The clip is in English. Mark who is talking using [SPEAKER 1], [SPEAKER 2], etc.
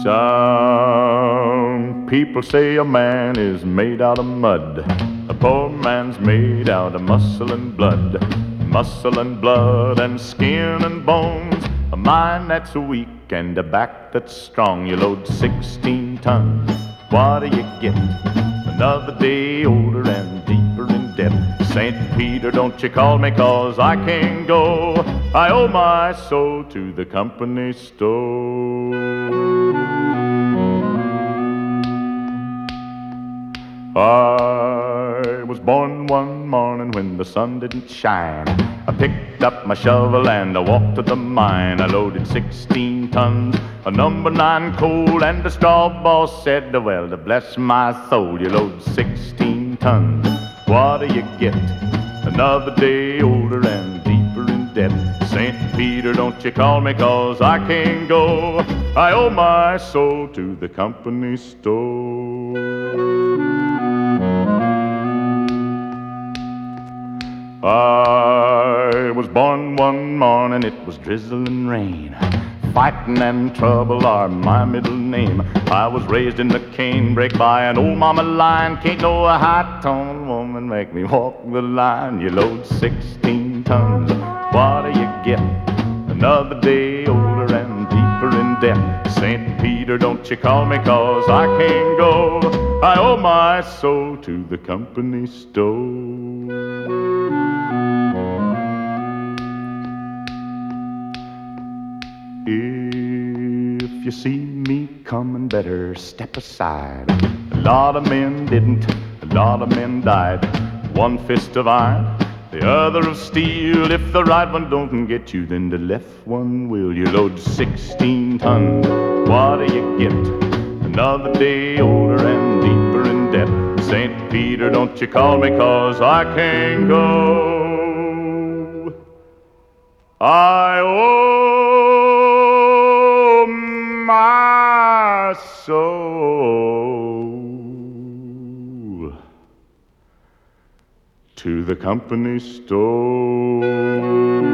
[SPEAKER 1] Some people say a man is made out of mud. A poor man's made out of muscle and blood. Muscle and blood and skin and bones. A mind that's weak and a back that's strong. You load 16 tons. What do you get? Another day older and deeper in debt. St. Peter, don't you call me 'cause I can't go. I owe my soul to the company store. I was born one morning when the sun didn't shine. I picked up my shovel and I walked to the mine. I loaded 16 tons of number 9 coal, and the straw boss said, well, to bless my soul, you load 16 tons. What do you get? Another day older and deeper in debt. St. Peter, don't you call me 'cause I can't go. I owe my soul to the company store. I was born one morning, it was drizzling rain. Fighting and trouble are my middle name. I was raised in the canebrake by an old mama lion. Can't no high-toned woman make me walk the line. You load 16 tons, what do you get? Another day older and deeper in debt. St. Peter, don't you call me 'cause I can't go. I owe my soul to the company store. If you see me coming, better step aside. A lot of men didn't, a lot of men died. One fist of iron, the other of steel. If the right one don't get you, then the left one will. You load 16 tons, what do you get? Another day older and deeper in debt. St. Peter, don't you call me 'cause I can't go. I owe my soul to the company store.